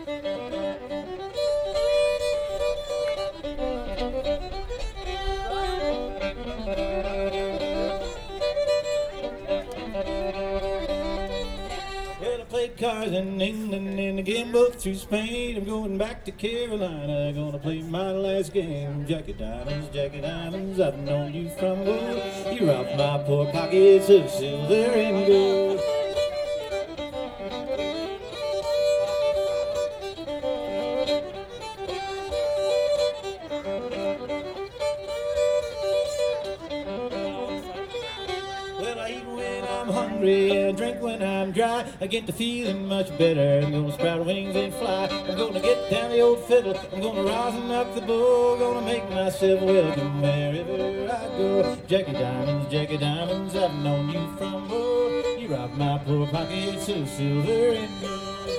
Well, I played cards in England and again both through Spain. I'm going back to Carolina, gonna play my last game. Jackie Diamonds, I've known you from gold. You robbed my poor pockets of silver and gold. Well, I eat when I'm hungry and I drink when I'm dry. I get the feeling much better. I'm gonna sprout wings and fly. I'm gonna get down the old fiddle. I'm gonna rosin up the bow. Gonna make myself welcome wherever I go. Jackie Diamonds, I've known you from old. You robbed my poor pockets of silver and gold.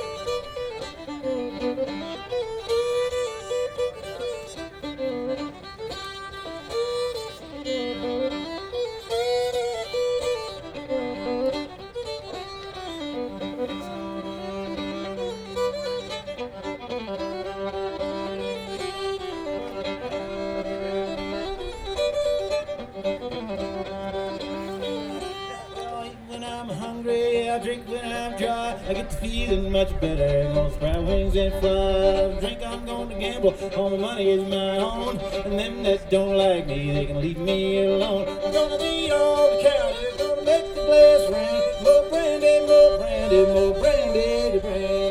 When I'm hungry, I drink when I'm dry. I get to feeling much better. Gonna sprout wings and fly. Drink, I'm gonna gamble. All the money is my own. And them that don't like me, they can leave me alone. I'm gonna beat all the county. Gonna make the glass ring. More brandy, more brandy, more brandy to bring.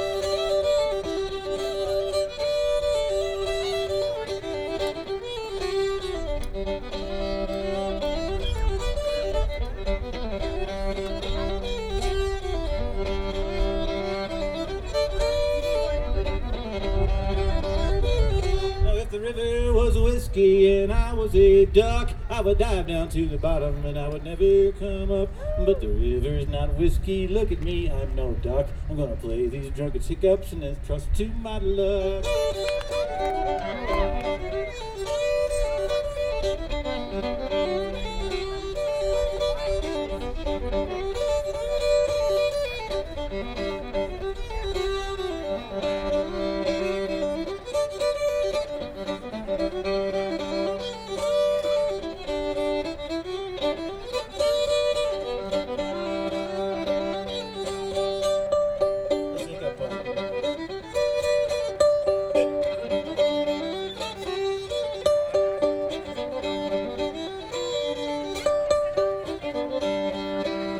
If the river was whiskey and I was a duck, I would dive down to the bottom and I would never come up. But the river's not whiskey, look at me, I'm no duck. I'm gonna play these drunken hiccups and then trust to my luck.